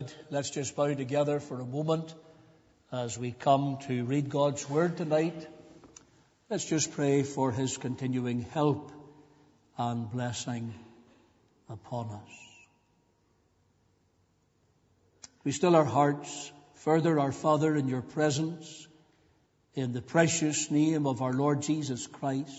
Let's just bow together for a moment as we come to read God's Word tonight. Let's just pray for His continuing help and blessing upon us. We still our hearts further, our Father, in your presence, in the precious name of our Lord Jesus Christ.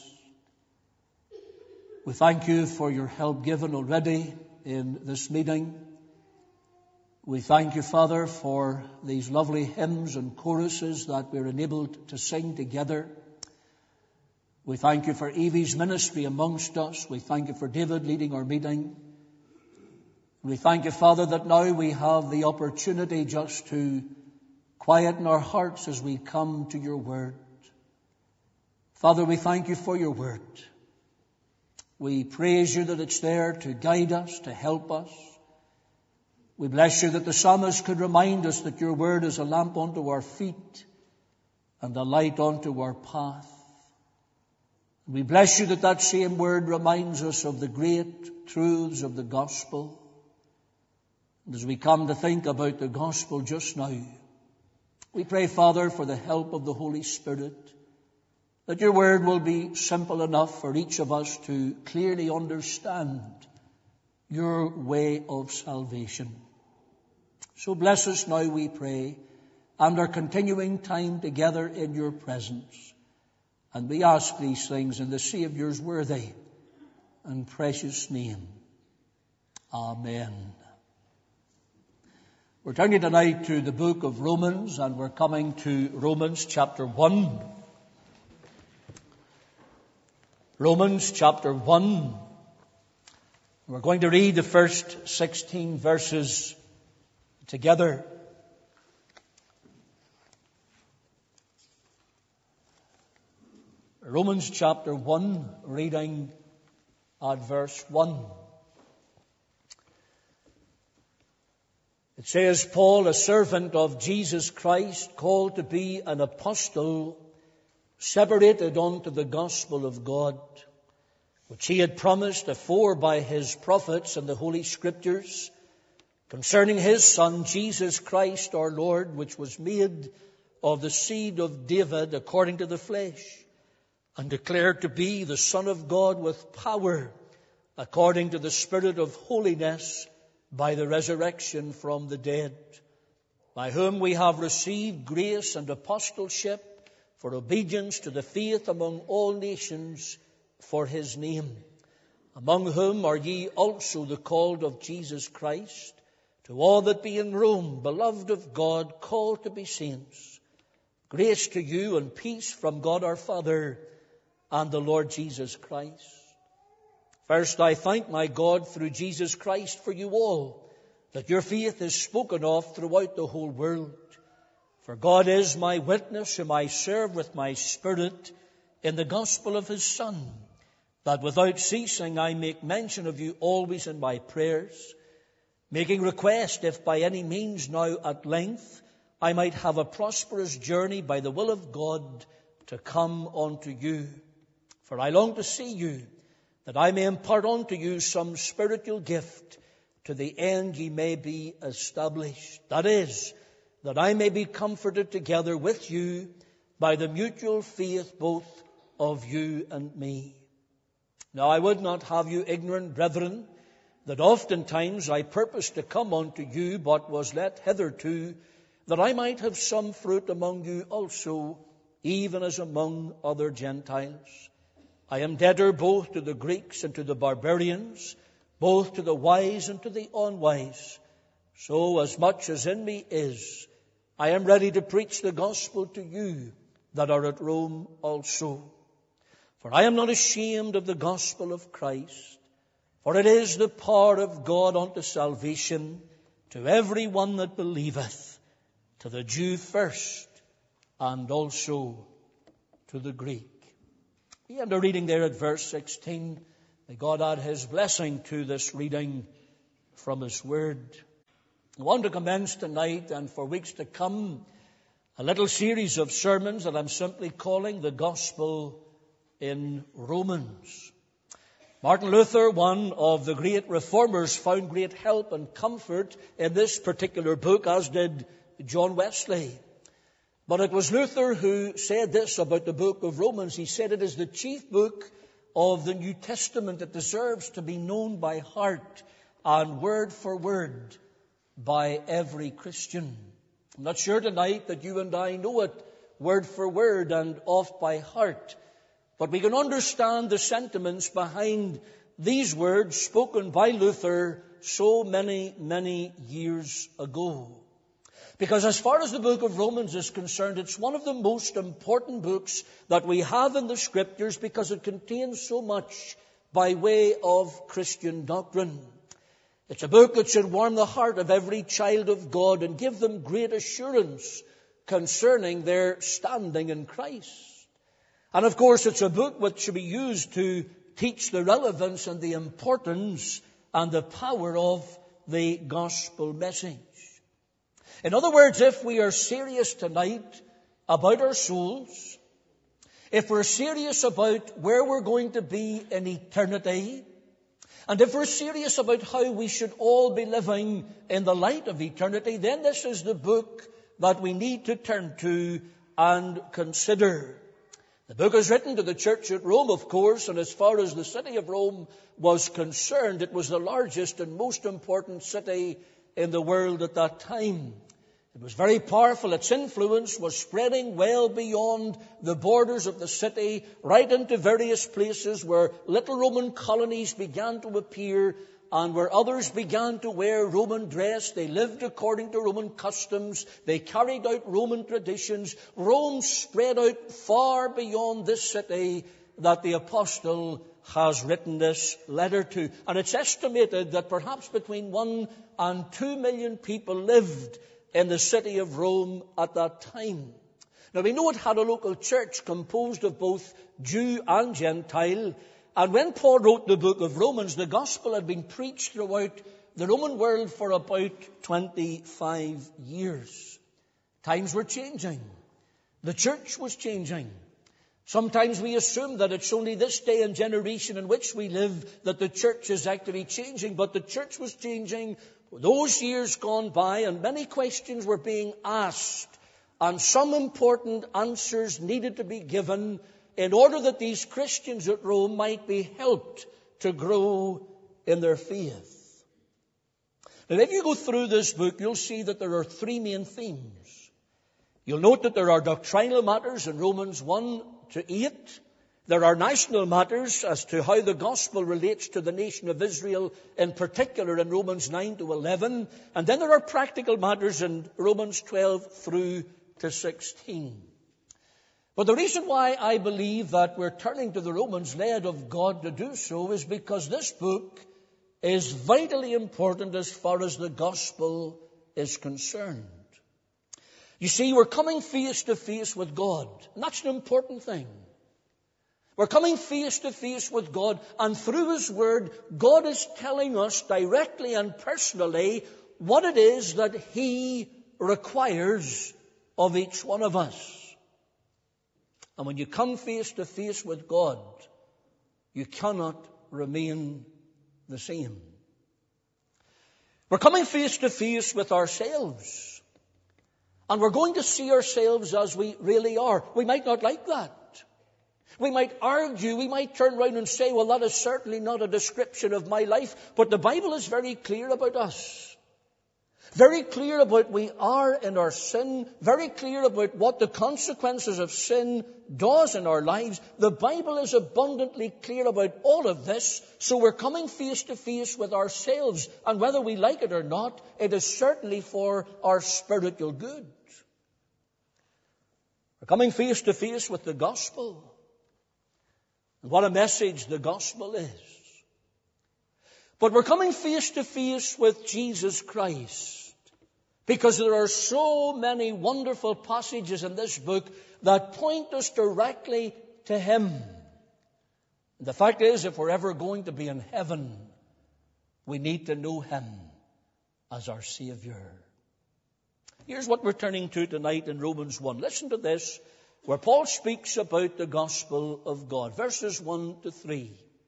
We thank you for your help given already in this meeting. We thank you, Father, for these lovely hymns and choruses that we're enabled to sing together. We thank you for Evie's ministry amongst us. We thank you for David leading our meeting. We thank you, Father, that now we have the opportunity just to quieten our hearts as we come to your word. Father, we thank you for your word. We praise you that it's there to guide us, to help us. We bless you that the psalmist could remind us that your word is a lamp unto our feet and a light unto our path. We bless you that that same word reminds us of the great truths of the gospel. And as we come to think about the gospel just now, we pray, Father, for the help of the Holy Spirit, that your word will be simple enough for each of us to clearly understand your way of salvation. So bless us now, we pray, and our continuing time together in your presence. And we ask these things in the Saviour's worthy and precious name. Amen. We're turning tonight to the book of Romans, and we're coming to Romans chapter 1. Romans chapter 1. We're going to read the first 16 verses together. Romans chapter 1, reading at verse 1. It says, Paul, a servant of Jesus Christ, called to be an apostle, separated unto the gospel of God, which he had promised afore by his prophets in the Holy Scriptures, concerning his Son, Jesus Christ our Lord, which was made of the seed of David according to the flesh, and declared to be the Son of God with power, according to the Spirit of holiness, by the resurrection from the dead, by whom we have received grace and apostleship for obedience to the faith among all nations for his name, among whom are ye also the called of Jesus Christ, to all that be in Rome, beloved of God, called to be saints. Grace to you and peace from God our Father and the Lord Jesus Christ. First, I thank my God through Jesus Christ for you all, that your faith is spoken of throughout the whole world. For God is my witness, whom I serve with my spirit in the gospel of his Son, that without ceasing I make mention of you always in my prayers, making request if by any means now at length I might have a prosperous journey by the will of God to come unto you. For I long to see you, that I may impart unto you some spiritual gift, to the end ye may be established. That is, that I may be comforted together with you by the mutual faith both of you and me. Now I would not have you ignorant, brethren, that oftentimes I purposed to come unto you, but was let hitherto, that I might have some fruit among you also, even as among other Gentiles. I am debtor both to the Greeks and to the barbarians, both to the wise and to the unwise. So as much as in me is, I am ready to preach the gospel to you that are at Rome also. For I am not ashamed of the gospel of Christ, for it is the power of God unto salvation to every one that believeth, to the Jew first, and also to the Greek. We end our reading there at verse 16. May God add his blessing to this reading from his word. I want to commence tonight and for weeks to come a little series of sermons that I'm simply calling the Gospel in Romans. Martin Luther, one of the great reformers, found great help and comfort in this particular book, as did John Wesley. But it was Luther who said this about the book of Romans. He said it is the chief book of the New Testament that deserves to be known by heart and word for word by every Christian. I'm not sure tonight that you and I know it word for word and off by heart, but we can understand the sentiments behind these words spoken by Luther so many, many years ago. Because as far as the book of Romans is concerned, it's one of the most important books that we have in the Scriptures because it contains so much by way of Christian doctrine. It's a book that should warm the heart of every child of God and give them great assurance concerning their standing in Christ. And of course, it's a book which should be used to teach the relevance and the importance and the power of the gospel message. In other words, if we are serious tonight about our souls, if we're serious about where we're going to be in eternity, and if we're serious about how we should all be living in the light of eternity, then this is the book that we need to turn to and consider. The book is written to the church at Rome, of course, and as far as the city of Rome was concerned, it was the largest and most important city in the world at that time. It was very powerful. Its influence was spreading well beyond the borders of the city, right into various places where little Roman colonies began to appear and where others began to wear Roman dress. They lived according to Roman customs. They carried out Roman traditions. Rome spread out far beyond this city that the apostle has written this letter to. And it's estimated that perhaps between 1 and 2 million people lived in the city of Rome at that time. Now we know it had a local church composed of both Jew and Gentile. And when Paul wrote the book of Romans, the gospel had been preached throughout the Roman world for about 25 years. Times were changing. The church was changing. Sometimes we assume that it's only this day and generation in which we live that the church is actually changing. But the church was changing for those years gone by, and many questions were being asked, and some important answers needed to be given in order that these Christians at Rome might be helped to grow in their faith. Now, if you go through this book, you'll see that there are 3 main themes. You'll note that there are doctrinal matters in Romans 1 to 8. There are national matters as to how the gospel relates to the nation of Israel, in particular in Romans 9 to 11. And then there are practical matters in Romans 12 through to 16. But the reason why I believe that we're turning to the Romans, led of God to do so, is because this book is vitally important as far as the gospel is concerned. You see, we're coming face to face with God, and that's an important thing. We're coming face to face with God, and through His Word, God is telling us directly and personally what it is that He requires of each one of us. And when you come face to face with God, you cannot remain the same. We're coming face to face with ourselves. And we're going to see ourselves as we really are. We might not like that. We might argue, we might turn around and say, well, that is certainly not a description of my life. But the Bible is very clear about us. Very clear about we are in our sin. Very clear about what the consequences of sin does in our lives. The Bible is abundantly clear about all of this. So we're coming face to face with ourselves. And whether we like it or not, it is certainly for our spiritual good. We're coming face to face with the gospel. And what a message the gospel is. But we're coming face to face with Jesus Christ. Because there are so many wonderful passages in this book that point us directly to Him. And the fact is, if we're ever going to be in heaven, we need to know Him as our Savior. Here's what we're turning to tonight in Romans 1. Listen to this, where Paul speaks about the gospel of God. Verses 1 to 3.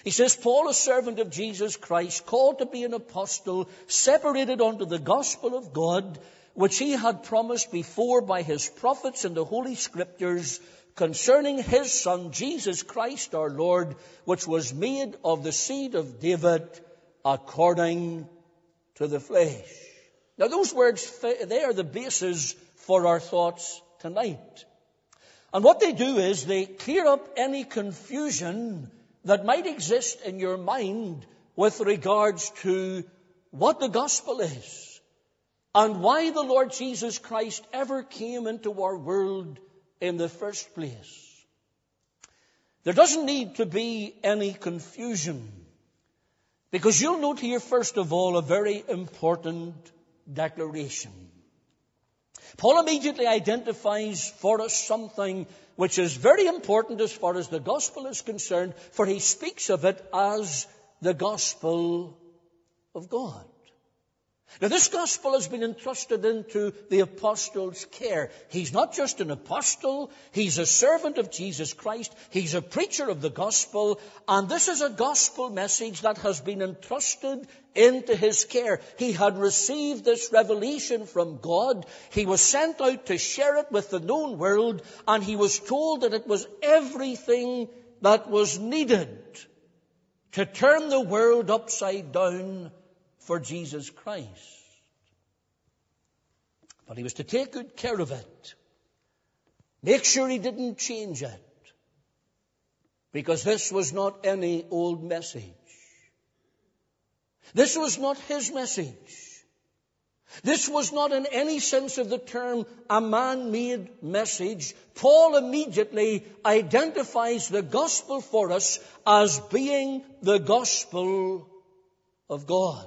He says, Paul, a servant of Jesus Christ, called to be an apostle, separated unto the gospel of God, which he had promised before by his prophets in the Holy Scriptures, concerning his Son, Jesus Christ our Lord, which was made of the seed of David according to the flesh. Now those words, they are the basis for our thoughts tonight. And what they do is they clear up any confusion that might exist in your mind with regards to what the gospel is and why the Lord Jesus Christ ever came into our world in the first place. There doesn't need to be any confusion, because you'll note here, first of all, a very important declaration. Paul immediately identifies for us something which is very important as far as the gospel is concerned, for he speaks of it as the gospel of God. Now, this gospel has been entrusted into the apostle's care. He's not just an apostle, he's a servant of Jesus Christ, he's a preacher of the gospel, and this is a gospel message that has been entrusted into his care. He had received this revelation from God, he was sent out to share it with the known world, and he was told that it was everything that was needed to turn the world upside down for Jesus Christ. But he was to take good care of it. Make sure he didn't change it. Because this was not any old message. This was not his message. This was not in any sense of the term a man-made message. Paul immediately identifies the gospel for us as being the gospel of God.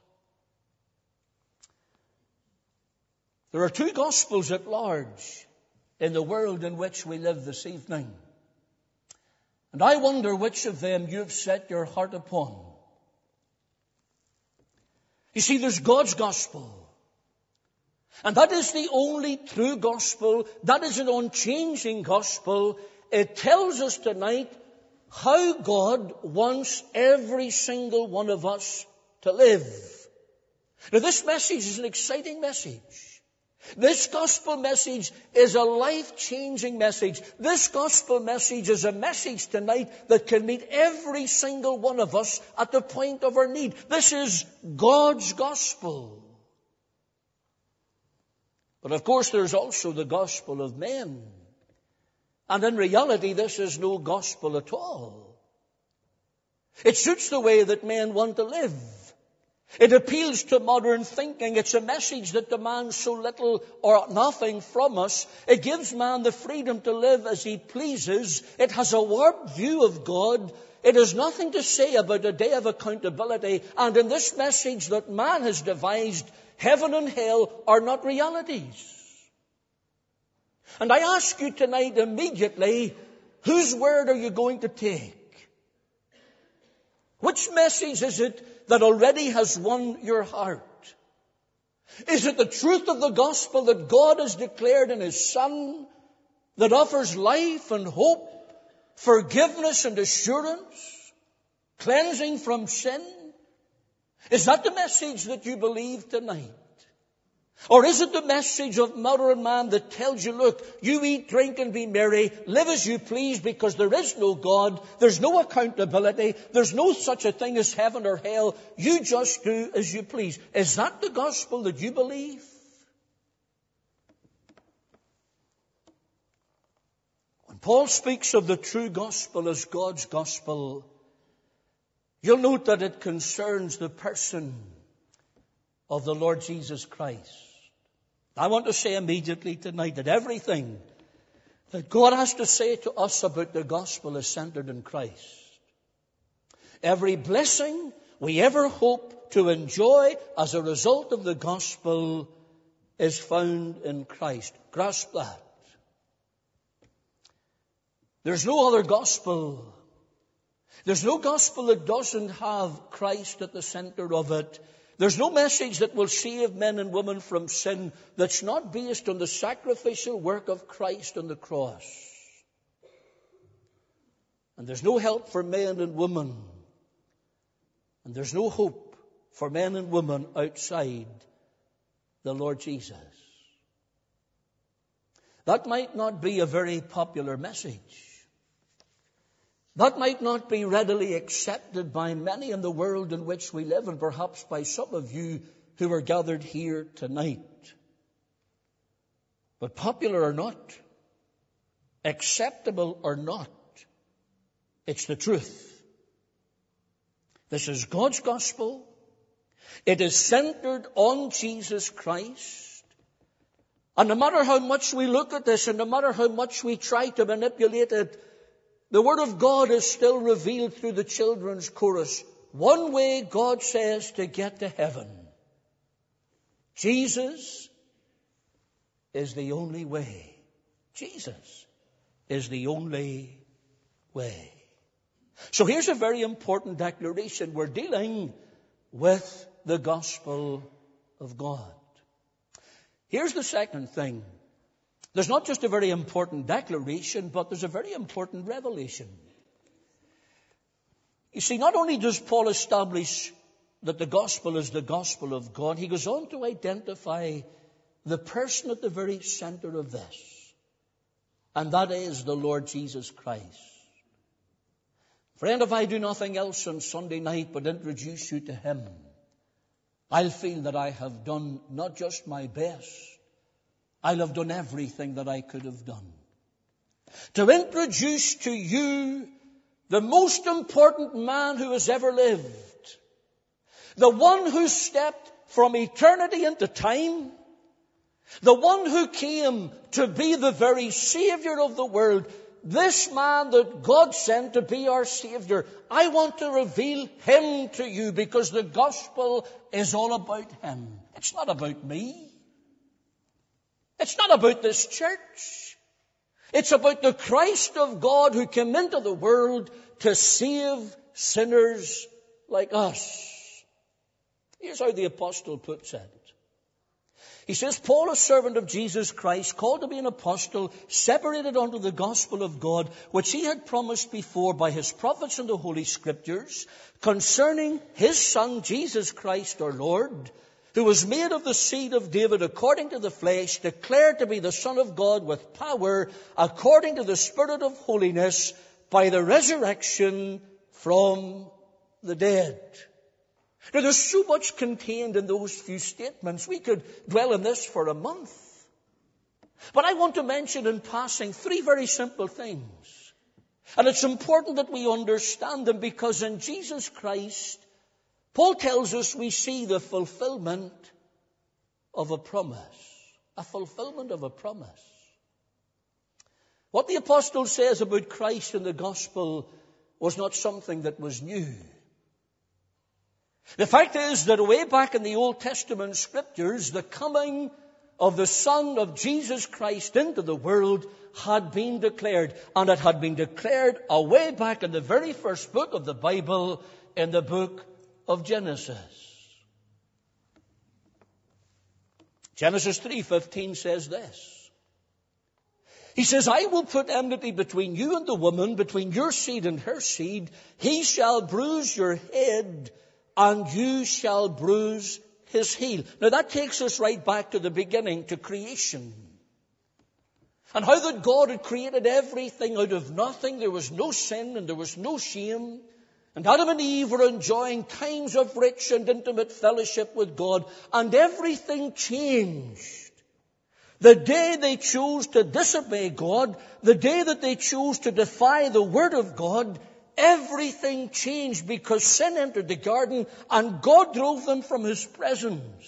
There are two gospels at large in the world in which we live this evening. And I wonder which of them you've set your heart upon. You see, there's God's gospel. And that is the only true gospel. That is an unchanging gospel. It tells us tonight how God wants every single one of us to live. Now, this message is an exciting message. This gospel message is a life-changing message. This gospel message is a message tonight that can meet every single one of us at the point of our need. This is God's gospel. But of course there's also the gospel of men. And in reality this is no gospel at all. It suits the way that men want to live. It appeals to modern thinking. It's a message that demands so little or nothing from us. It gives man the freedom to live as he pleases. It has a warped view of God. It has nothing to say about a day of accountability. And in this message that man has devised, heaven and hell are not realities. And I ask you tonight immediately, whose word are you going to take? Which message is it that already has won your heart? Is it the truth of the gospel that God has declared in His Son, that offers life and hope, forgiveness and assurance, cleansing from sin? Is that the message that you believe tonight? Or is it the message of modern man that tells you, look, you eat, drink and be merry, live as you please because there is no God, there's no accountability, there's no such a thing as heaven or hell, you just do as you please. Is that the gospel that you believe? When Paul speaks of the true gospel as God's gospel, you'll note that it concerns the person of the Lord Jesus Christ. I want to say immediately tonight that everything that God has to say to us about the gospel is centered in Christ. Every blessing we ever hope to enjoy as a result of the gospel is found in Christ. Grasp that. There's no other gospel. There's no gospel that doesn't have Christ at the center of it. There's no message that will save men and women from sin that's not based on the sacrificial work of Christ on the cross. And there's no help for men and women And there's no hope for men and women outside the Lord Jesus. That might not be a very popular message. That might not be readily accepted by many in the world in which we live, and perhaps by some of you who are gathered here tonight. But popular or not, acceptable or not, it's the truth. This is God's gospel. It is centered on Jesus Christ. And no matter how much we look at this, and no matter how much we try to manipulate it, the Word of God is still revealed through the children's chorus. One way, God says, to get to heaven. Jesus is the only way. Jesus is the only way. So here's a very important declaration. We're dealing with the gospel of God. Here's the second thing. There's not just a very important declaration, but there's a very important revelation. You see, not only does Paul establish that the gospel is the gospel of God, he goes on to identify the person at the very center of this. And that is the Lord Jesus Christ. Friend, if I do nothing else on Sunday night but introduce you to Him, I'll feel that I have done not just my best, I'll have done everything that I could have done. To introduce to you the most important man who has ever lived, the one who stepped from eternity into time, the one who came to be the very Savior of the world, this man that God sent to be our Savior. I want to reveal Him to you because the gospel is all about Him. It's not about me. It's not about this church. It's about the Christ of God who came into the world to save sinners like us. Here's how the apostle puts it. He says, Paul, a servant of Jesus Christ, called to be an apostle, separated unto the gospel of God, which He had promised before by His prophets in the Holy Scriptures, concerning His Son, Jesus Christ our Lord, who was made of the seed of David according to the flesh, declared to be the Son of God with power, according to the Spirit of holiness, by the resurrection from the dead. Now, there's so much contained in those few statements. We could dwell on this for a month. But I want to mention in passing three very simple things. And it's important that we understand them because in Jesus Christ, Paul tells us we see the fulfillment of a promise. A fulfillment of a promise. What the apostle says about Christ in the gospel was not something that was new. The fact is that way back in the Old Testament Scriptures, the coming of the Son of Jesus Christ into the world had been declared. And it had been declared away back in the very first book of the Bible, in the book of Genesis. Genesis 3:15 says this. He says, I will put enmity between you and the woman, between your seed and her seed. He shall bruise your head, and you shall bruise his heel. Now that takes us right back to the beginning, to creation. And how that God had created everything out of nothing. There was no sin and there was no shame. And Adam and Eve were enjoying times of rich and intimate fellowship with God. And everything changed. The day they chose to disobey God, the day that they chose to defy the Word of God, everything changed because sin entered the garden and God drove them from His presence.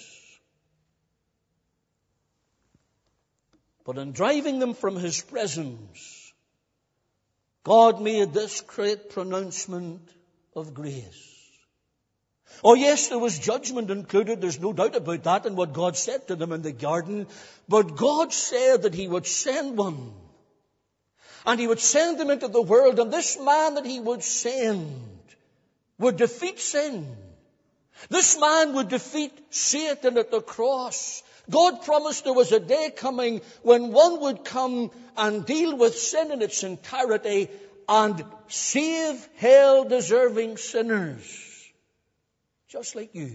But in driving them from His presence, God made this great pronouncement of grace. Oh yes, there was judgment included. There's no doubt about that in what God said to them in the garden. But God said that He would send one. And He would send them into the world. And this man that He would send would defeat sin. This man would defeat Satan at the cross. God promised there was a day coming when one would come and deal with sin in its entirety and save hell-deserving sinners. just like you,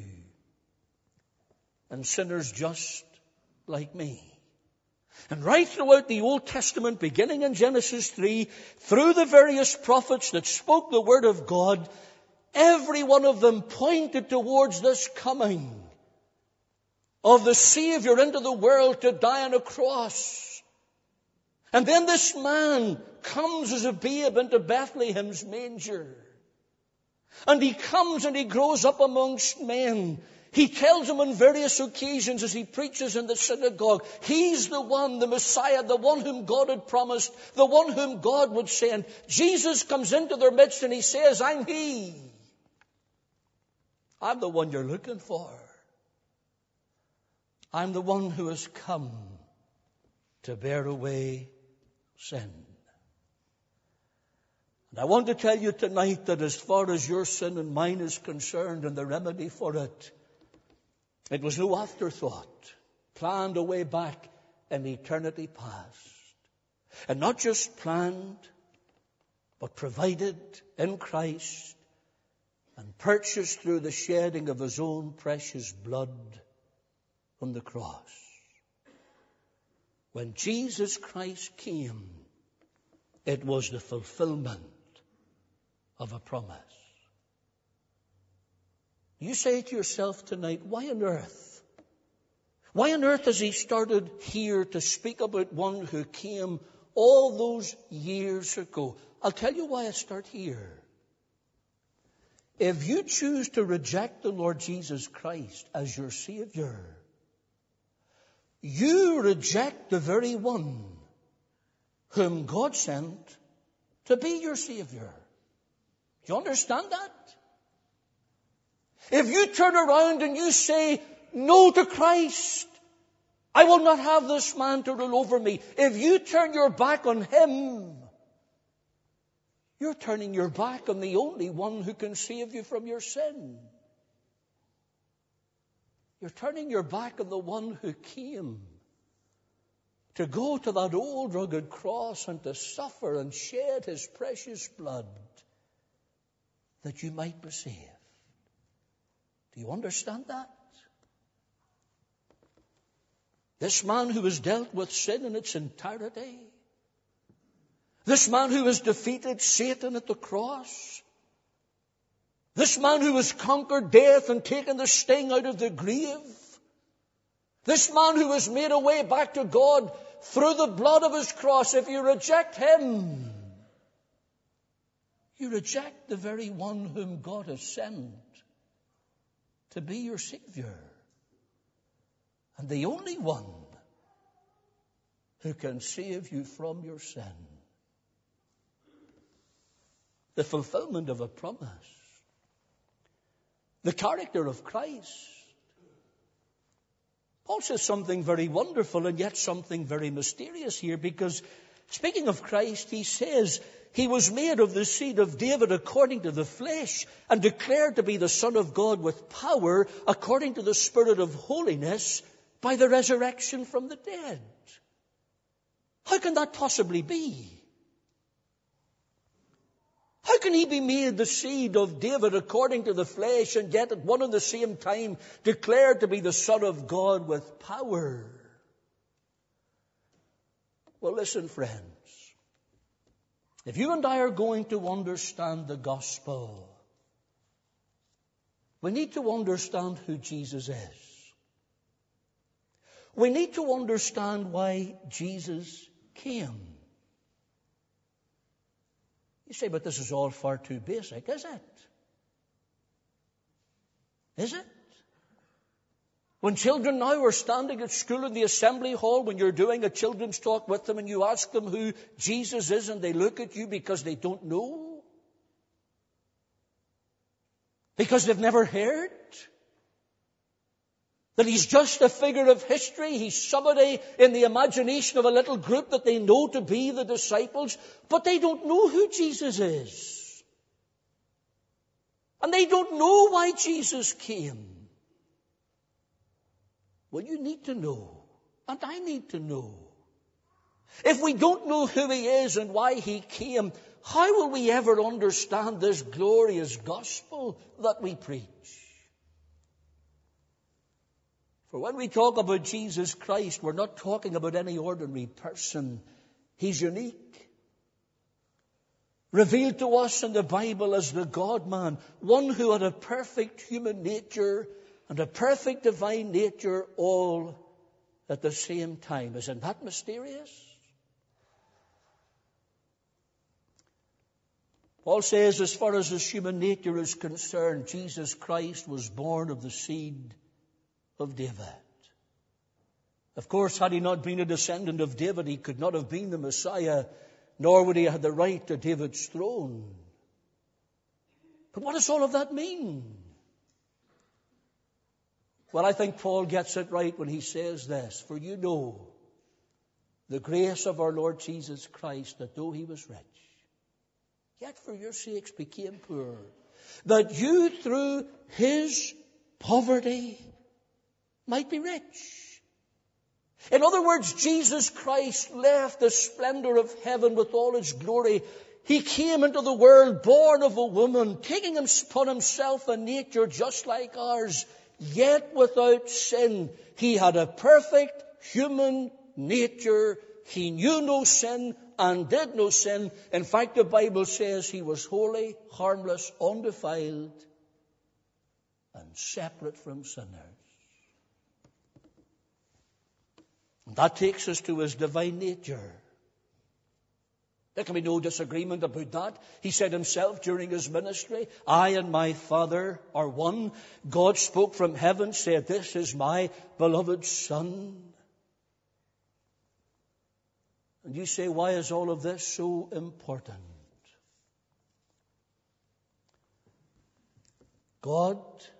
and sinners just like me. And right throughout the Old Testament, beginning in Genesis 3, through the various prophets that spoke the Word of God, every one of them pointed towards this coming of the Savior into the world to die on a cross. And then this man comes as a babe into Bethlehem's manger. And he comes and he grows up amongst men. He tells them on various occasions as he preaches in the synagogue, he's the one, the Messiah, the one whom God had promised, the one whom God would send. Jesus comes into their midst and he says, I'm he. I'm the one you're looking for. I'm the one who has come to bear away sin. And I want to tell you tonight that as far as your sin and mine is concerned and the remedy for it, it was no afterthought, planned away back in eternity past. And not just planned, but provided in Christ and purchased through the shedding of his own precious blood on the cross. When Jesus Christ came, it was the fulfillment of a promise. You say to yourself tonight, why on earth? Why on earth has he started here to speak about one who came all those years ago? I'll tell you why I start here. If you choose to reject the Lord Jesus Christ as your Savior, you reject the very one whom God sent to be your Savior. Do you understand that? If you turn around and you say no to Christ, I will not have this man to rule over me. If you turn your back on him, you're turning your back on the only one who can save you from your sin. You're turning your back on the one who came to go to that old rugged cross and to suffer and shed his precious blood that you might be saved. Do you understand that? This man who has dealt with sin in its entirety. This man who has defeated Satan at the cross. This man who has conquered death and taken the sting out of the grave. This man who has made a way back to God through the blood of his cross. If you reject him, you reject the very one whom God has sent to be your Savior. And the only one who can save you from your sin. The fulfillment of a promise. The character of Christ. Paul says something very wonderful and yet something very mysterious here, because speaking of Christ, he says he was made of the seed of David according to the flesh and declared to be the Son of God with power according to the Spirit of holiness by the resurrection from the dead. How can that possibly be? How can he be made the seed of David according to the flesh and yet at one and the same time declared to be the Son of God with power? Well, listen, friends. If you and I are going to understand the gospel, we need to understand who Jesus is. We need to understand why Jesus came. You say, but this is all far too basic, is it? Is it? When children now are standing at school in the assembly hall, when you're doing a children's talk with them and you ask them who Jesus is and they look at you because they don't know. Because they've never heard that he's just a figure of history. He's somebody in the imagination of a little group that they know to be the disciples, but they don't know who Jesus is. And they don't know why Jesus came. Well, you need to know, and I need to know. If we don't know who he is and why he came, how will we ever understand this glorious gospel that we preach? For when we talk about Jesus Christ, we're not talking about any ordinary person. He's unique. Revealed to us in the Bible as the God-man, one who had a perfect human nature and a perfect divine nature all at the same time. Isn't that mysterious? Paul says, as far as his human nature is concerned, Jesus Christ was born of the seed of David. Of course, had he not been a descendant of David, he could not have been the Messiah, nor would he have the right to David's throne. But what does all of that mean? Well, I think Paul gets it right when he says this, for you know the grace of our Lord Jesus Christ, that though he was rich, yet for your sakes became poor, that you through his poverty might be rich. In other words, Jesus Christ left the splendor of heaven with all its glory. He came into the world born of a woman, taking upon himself a nature just like ours, yet without sin. He had a perfect human nature. He knew no sin and did no sin. In fact, the Bible says he was holy, harmless, undefiled, and separate from sinners. And that takes us to his divine nature. There can be no disagreement about that. He said himself during his ministry, I and my Father are one. God spoke from heaven, said, this is my beloved Son. And you say, why is all of this so important? God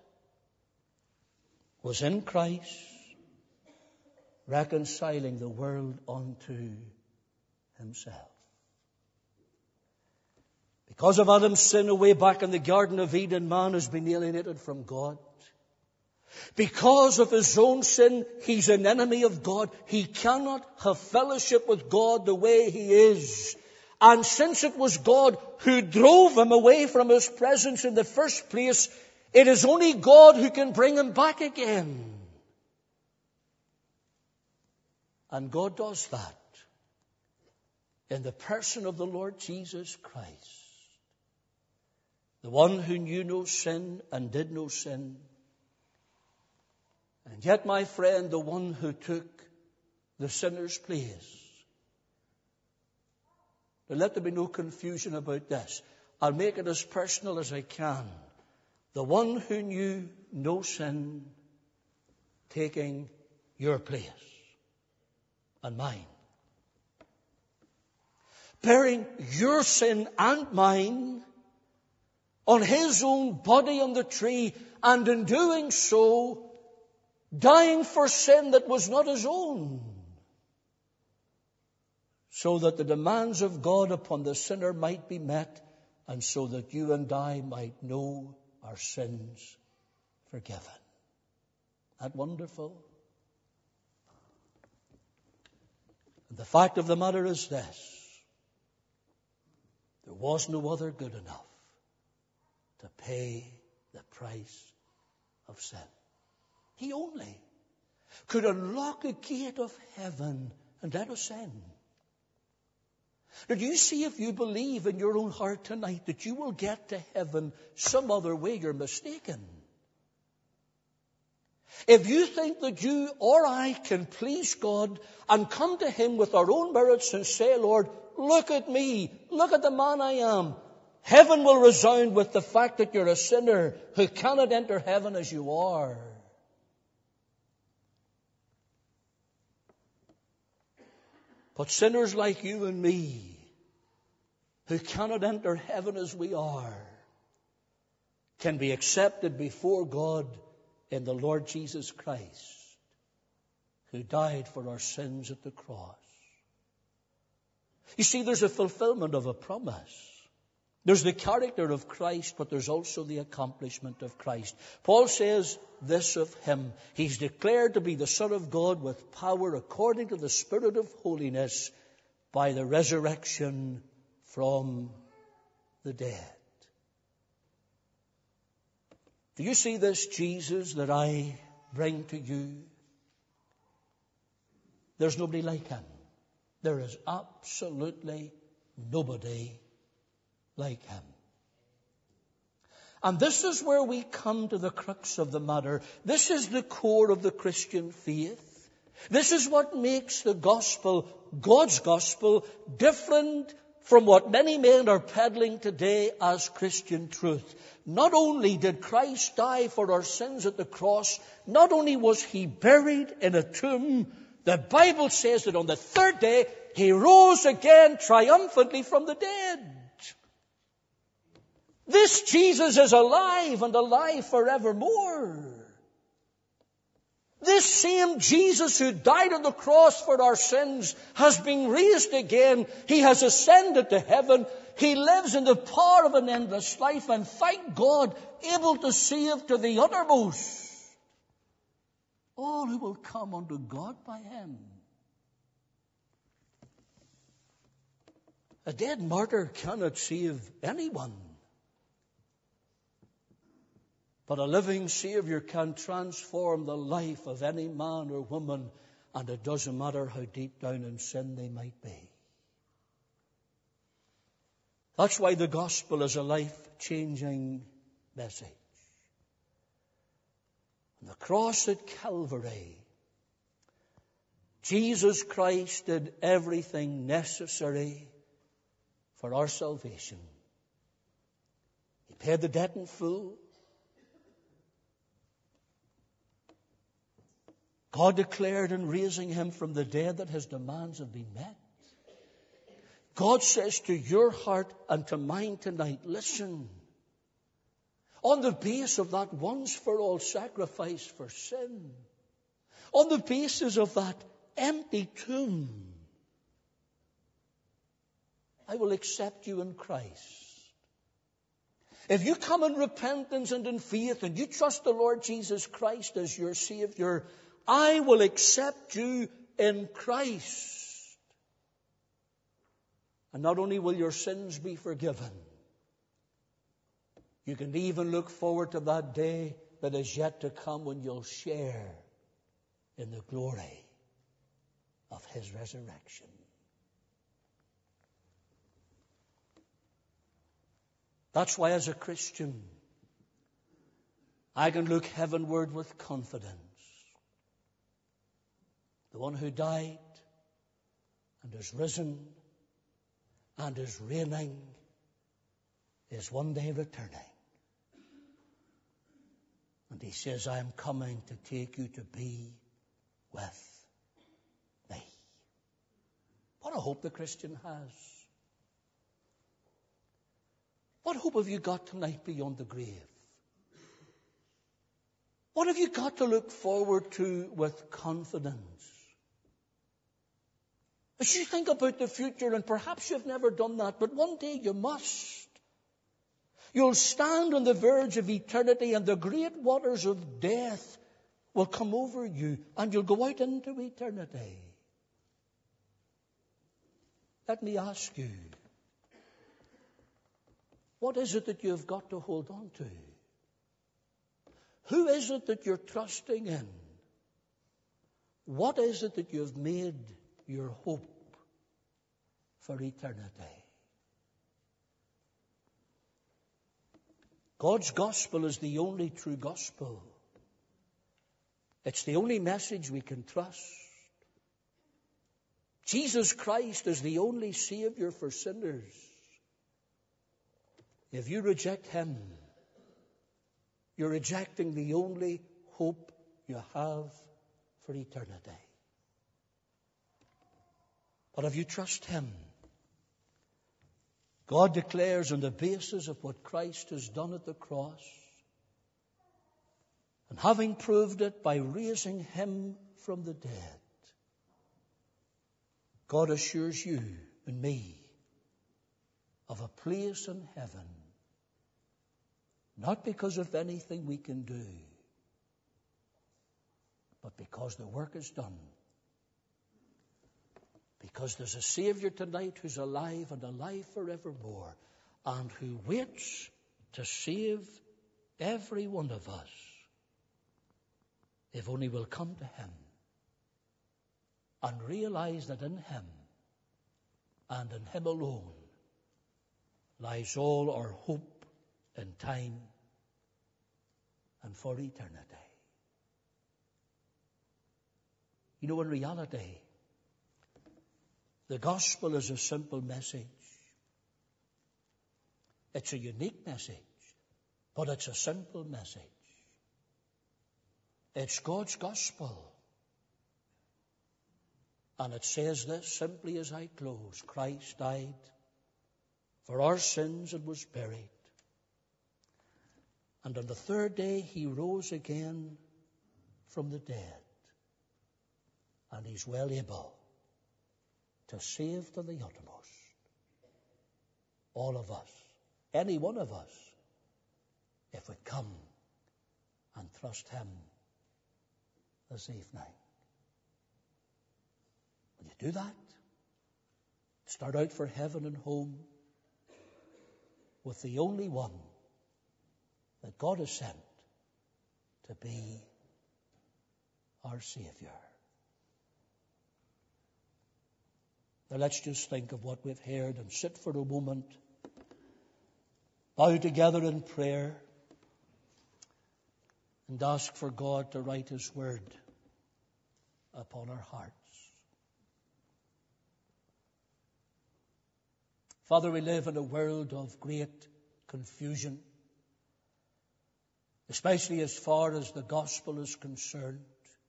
was in Christ, reconciling the world unto himself. Because of Adam's sin away back in the Garden of Eden, man has been alienated from God. Because of his own sin, he's an enemy of God. He cannot have fellowship with God the way he is. And since it was God who drove him away from his presence in the first place, it is only God who can bring him back again. And God does that in the person of the Lord Jesus Christ, the one who knew no sin and did no sin. And yet, my friend, the one who took the sinner's place. Now, let there be no confusion about this. I'll make it as personal as I can. The one who knew no sin taking your place and mine. Bearing your sin and mine on his own body on the tree, and in doing so, dying for sin that was not his own, so that the demands of God upon the sinner might be met, and so that you and I might know our sins forgiven. Isn't that wonderful? And the fact of the matter is this: there was no other good enough to pay the price of sin. He only could unlock a gate of heaven and let us in. Now, do you see, if you believe in your own heart tonight that you will get to heaven some other way, you're mistaken. If you think that you or I can please God and come to him with our own merits and say, Lord, look at me, look at the man I am, heaven will resound with the fact that you're a sinner who cannot enter heaven as you are. But sinners like you and me, who cannot enter heaven as we are, can be accepted before God in the Lord Jesus Christ, who died for our sins at the cross. You see, there's a fulfillment of a promise. There's the character of Christ, but there's also the accomplishment of Christ. Paul says this of him: he's declared to be the Son of God with power according to the Spirit of holiness by the resurrection from the dead. Do you see this Jesus that I bring to you? There's nobody like him. There is absolutely nobody like him. And this is where we come to the crux of the matter. This is the core of the Christian faith. This is what makes the gospel, God's gospel, different from what many men are peddling today as Christian truth. Not only did Christ die for our sins at the cross, not only was he buried in a tomb, the Bible says that on the third day he rose again triumphantly from the dead. This Jesus is alive and alive forevermore. This same Jesus who died on the cross for our sins has been raised again. He has ascended to heaven. He lives in the power of an endless life, and thank God, able to save to the uttermost all who will come unto God by him. A dead martyr cannot save anyone. But a living Savior can transform the life of any man or woman, and it doesn't matter how deep down in sin they might be. That's why the gospel is a life-changing message. On the cross at Calvary, Jesus Christ did everything necessary for our salvation. He paid the debt in full. God declared in raising him from the dead that his demands have been met. God says to your heart and to mine tonight, listen, on the basis of that once-for-all sacrifice for sin, on the basis of that empty tomb, I will accept you in Christ. If you come in repentance and in faith and you trust the Lord Jesus Christ as your Savior, I will accept you in Christ. And not only will your sins be forgiven, you can even look forward to that day that is yet to come when you'll share in the glory of his resurrection. That's why as a Christian, I can look heavenward with confidence. The one who died and is risen and is reigning is one day returning. And he says, I am coming to take you to be with me. What a hope the Christian has. What hope have you got tonight beyond the grave? What have you got to look forward to with confidence? As you think about the future, and perhaps you've never done that, but one day you must. You'll stand on the verge of eternity, and the great waters of death will come over you, and you'll go out into eternity. Let me ask you, what is it that you've got to hold on to? Who is it that you're trusting in? What is it that you've made your hope for eternity? God's gospel is the only true gospel. It's the only message we can trust. Jesus Christ is the only Savior for sinners. If you reject him, you're rejecting the only hope you have for eternity. But if you trust him, God declares on the basis of what Christ has done at the cross, and having proved it by raising him from the dead, God assures you and me of a place in heaven, not because of anything we can do, but because the work is done. Because there's a Savior tonight who's alive and alive forevermore, and who waits to save every one of us if only we'll come to him and realize that in Him and in Him alone lies all our hope in time and for eternity. You know, in reality, the gospel is a simple message. It's a unique message, but it's a simple message. It's God's gospel. And it says this simply as I close: Christ died for our sins and was buried. And on the third day He rose again from the dead. And He's well able to save to the uttermost all of us, any one of us, if we come and trust Him this evening. Will you do that? Start out for heaven and home with the only one that God has sent to be our Savior. Now let's just think of what we've heard and sit for a moment, bow together in prayer, and ask for God to write His word upon our hearts. Father, we live in a world of great confusion, especially as far as the gospel is concerned.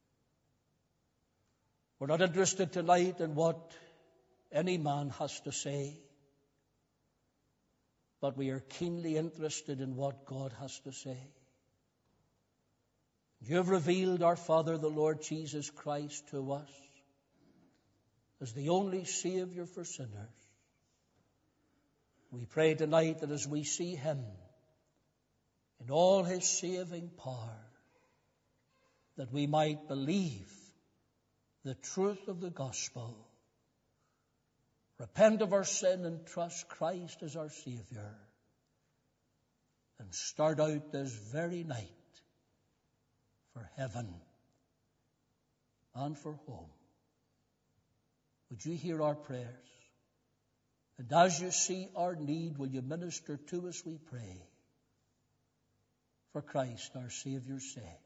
We're not interested tonight in what any man has to say, but we are keenly interested in what God has to say. You have revealed our Father, the Lord Jesus Christ, to us as the only Savior for sinners. We pray tonight that as we see Him in all His saving power, that we might believe the truth of the gospel, repent of our sin and trust Christ as our Savior, and start out this very night for heaven and for home. Would you hear our prayers? And as you see our need, will you minister to us, we pray, for Christ our Savior's sake.